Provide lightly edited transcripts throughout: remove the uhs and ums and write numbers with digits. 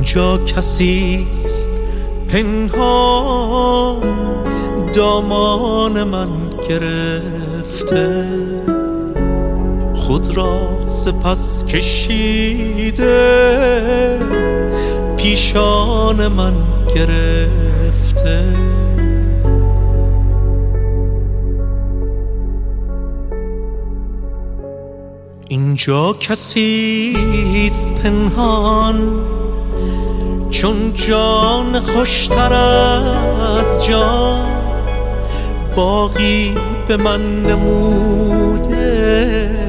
اینجا کسیست پنهان دامان من گرفته، خود را سپس کشیده پیشان من گرفته. اینجا کسیست پنهان چون جان خوشتر از جان، باغی به من نموده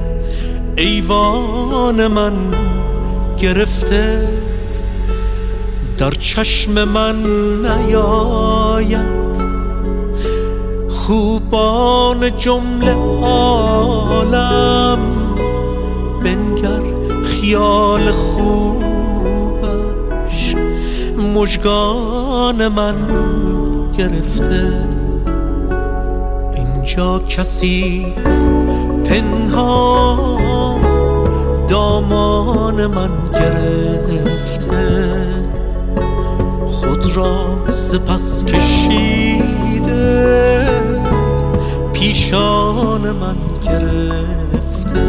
ایوان من گرفته. در چشم من نیاید خوبان جمله عالم، بنگر خیال خوبش مژگان من گرفته. اینجا کسیست پنهان دامان من گرفته، خود را سپس کشیده پیشان من گرفته.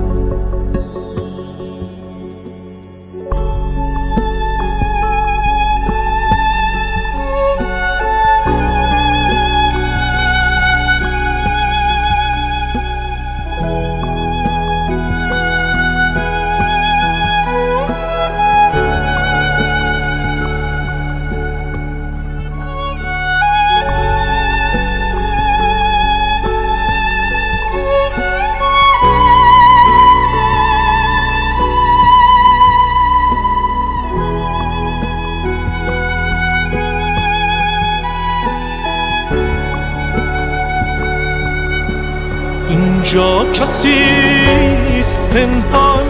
اینجا کسیست پنهان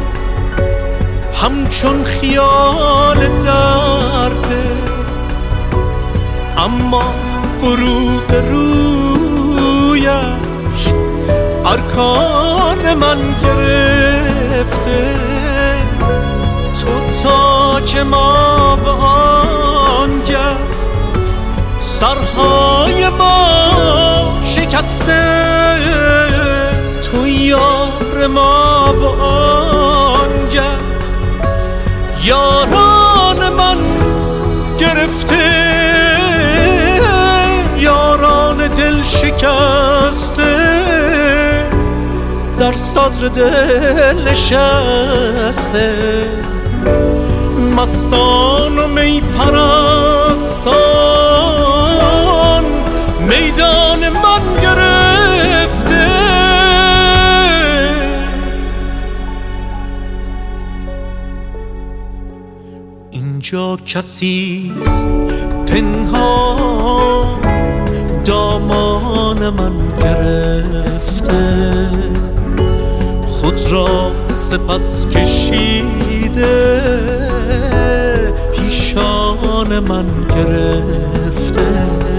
همچون خیال درده، اما فروغ رویش ارکان من گرفته. تو تاج ما و آنگه سرهای ما شکسته، تو یار ما و آنگه یاران من گرفته. یاران دل شکسته در صدر دل نشسته، مستان و می پرستان میدان من گرفته. اینجا کسیست پنهان دامان من گرفته، خود را سپس کشیده پیشان من گرفته.